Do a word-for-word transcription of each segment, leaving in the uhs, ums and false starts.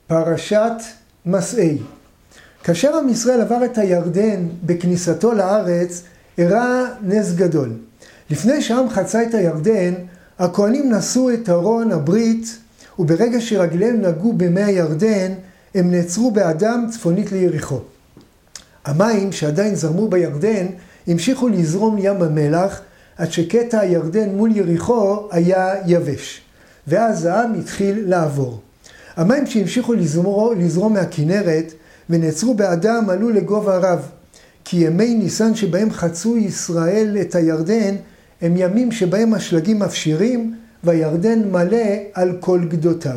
פרשת מסעי. כאשר עם ישראל עבר את הירדן בכניסתו לארץ, אירע נס גדול. לפני שהעם חצה את הירדן, הכהנים נשאו את ארון הברית, וברגע שרגליהם נגעו במי הירדן, הם נעצרו באדם צפונית ליריחו. המים שעדיין זרמו בירדן המשיכו לזרום לים המלח, עד שקטע הירדן מול יריחו היה יבש. ואז העם התחיל לעבור. המים שהמשיכו לזרום, לזרום מהכנרת ונעצרו באדם עלו לגובה רב, כי ימי ניסן שבהם חצו ישראל את הירדן הם ימים שבהם השלגים מפשירים והירדן מלא על כל גדותיו.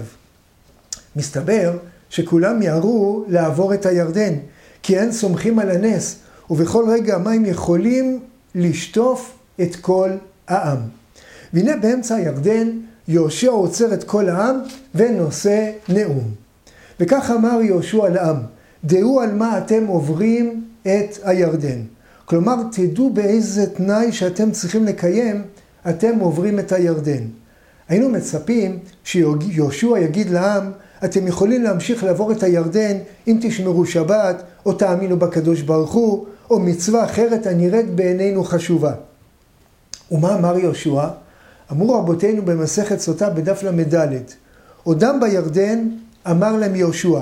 מסתבר שכולם יערו לעבור את הירדן, כי אין סומכים על הנס, ובכל רגע המים יכולים לשטוף את כל העם. והנה באמצע הירדן יהושע עוצר את כל העם ונושא נאום. וכך אמר יהושע לעם, דעו על מה אתם עוברים את הירדן. כלומר, תדעו באיזה תנאי שאתם צריכים לקיים, אתם עוברים את הירדן. היינו מצפים שיהושע יגיד לעם, אתם יכולים להמשיך לעבור את הירדן אם תשמרו שבת, או תאמינו בקדוש ברוך הוא, או מצווה אחרת הנראית בעינינו חשובה. ומה אמר יהושע? אמרו רבותינו במסכת סוטה בדף למד, עודם בירדן אמר להם יהושע,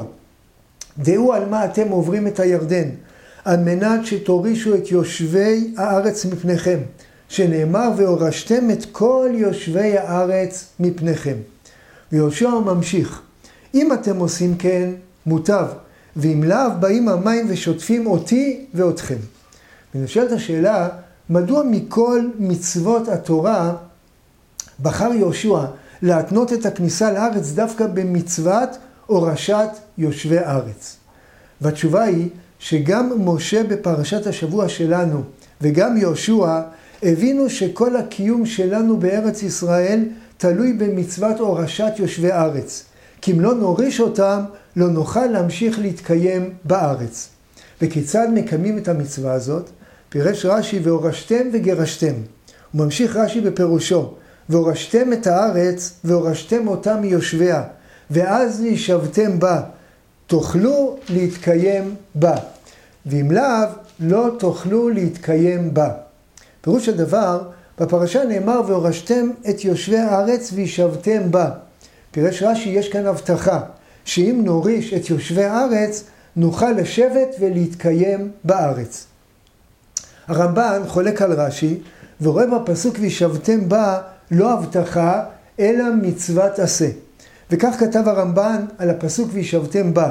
דעו על מה אתם עוברים את הירדן, על מנת שתורישו את יושבי הארץ מפניכם, שנאמר והורשתם את כל יושבי הארץ מפניכם. ויהושע ממשיך, אם אתם עושים כן, מוטב, ואם לאו באים המים ושוטפים אותי ואותכם. ונשאלת השאלה, מדוע מכל מצוות התורה בחר יהושע להתנות את הכניסה לארץ דווקא במצוות הורשת יושבי הארץ? והתשובה היא שגם משה בפרשת השבוע שלנו וגם יהושע הבינו שכל הקיום שלנו בארץ ישראל תלוי במצוות הורשת יושבי הארץ. כי אם לא נוריש אותם, לא נוכל להמשיך להתקיים בארץ. וכיצד מקיימים את המצווה הזאת? פירש רש"י, והורשתם וגרשתם. הוא ממשיך רש"י בפירושו, והורשתם את הארץ והורשתם אותה מיושביה, ואז להישבתם בה, תוכלו להתקיים בה. ואם לאו, לא תוכלו להתקיים בה. פירוש הדבר, בפרשה נאמר והורשתם את יושבי הארץ וישבתם בה. פירש רש"י, יש כאן הבטחה, שאם נוריש את יושבי הארץ, נוכל לשבת ולהתקיים בארץ. הרמב"ן חולק על רש"י, ורואה בפסוק וישבתם בה לא הבטחה, אלא מצוות עשה. וכך כתב הרמב"ן על הפסוק וישבתם בה.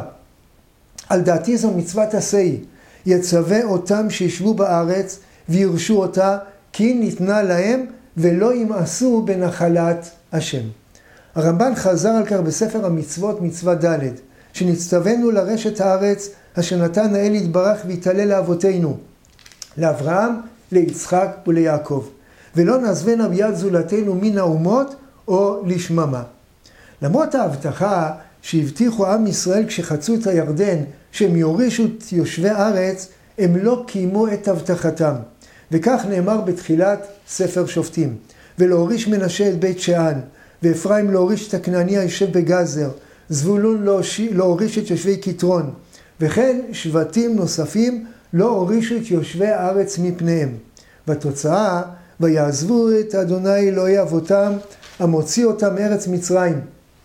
על דעתי זו מצוות עשה היא, יצווה אותם שישבו בארץ וירשו אותה, כי ניתנה להם ולא ימאסו בנחלת השם. הרמב"ן חזר על כך בספר המצוות מצווה ד', שנצטווינו לרשת הארץ אשר נתן האל יתברך ויתעלה לאבותינו, לאברהם, ליצחק וליעקב, ולא נעזבנה ביד זולתנו מן האומות או לשממה. למרות ההבטחה שהבטיחו עם ישראל כשחצו את הירדן שהם יורישו את יושבי הארץ, הם לא קיימו את הבטחתם. וכך נאמר בתחילת ספר שופטים, ולהוריש מנשה את בית שאן, ואפרים להוריש את הכנעני היושב בגזר, זבולון להוריש את יושבי כתרון, וכן שבטים נוספים לא הורישו את יושבי הארץ מפניהם. והתוצאה, ויעזבו את אדוני אלוהי אבותם, המוציא אותם מארץ מצרים,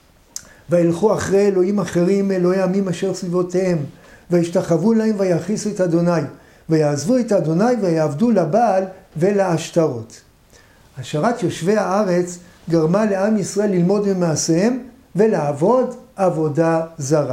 וילכו אחרי אלוהים אחרים, אלוהי עמים אשר סביבותיהם, וישתחוו להם ויחיסו את אדוני, ויעזבו את אדוני ויעבדו לבעל ולעשתרות. השארת יושבי הארץ גרמה לעם ישראל ללמוד ממעשיהם ולעבוד עבודה זרה.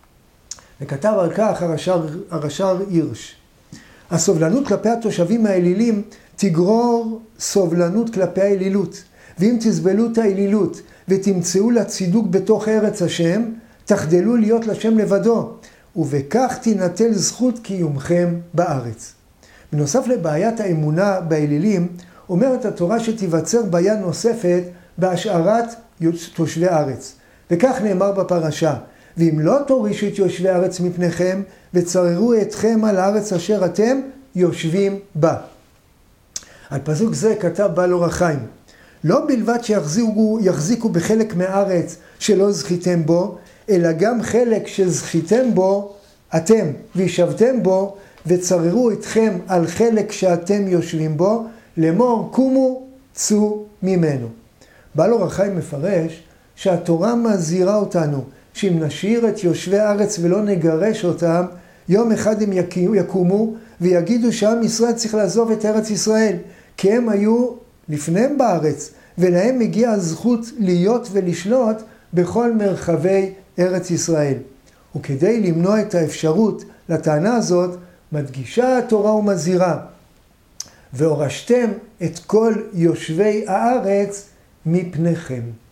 וכתב על כך הרש"ר, הרש"ר הירש, הסובלנות כלפי התושבים האלילים תגרור סובלנות כלפי האלילות, ואם תסבלו את האלילות ותמצאו לצידוק בתוך ארץ השם, תחדלו להיות לשם לבדו, ובכך תינטל זכות קיומכם בארץ. בנוסף לבעיית האמונה באלילים, אומרת התורה שתיווצר בעיה נוספת בהשארת תושבי הארץ. וכך נאמר בפרשה, ואם לא תורישו את יושבי הארץ מפניכם, וצררו אתכם על הארץ אשר אתם יושבים בה. על פסוק זה כתב בעל אור החיים, לא בלבד שיחזיקו, יחזיקו בחלק מהארץ שלא זכיתם בו, אלא גם חלק שזכיתם בו אתם, וישבתם בו, וצררו אתכם על חלק שאתם יושבים בו, לאמור קומו צאו ממנו. בעל אור החיים מפרש שהתורה מזהירה אותנו, שאם נשאיר את יושבי הארץ ולא נגרש אותם, יום אחד הם יקומו ויגידו שעם ישראל צריך לעזוב את ארץ ישראל, כי הם היו לפניהם בארץ, ולהם מגיעה הזכות להיות ולשלוט בכל מרחבי ארץ ישראל. וכדי למנוע את האפשרות לטענה הזאת, מדגישה התורה ומזהירה, והורשתם את כל יושבי הארץ מפניכם.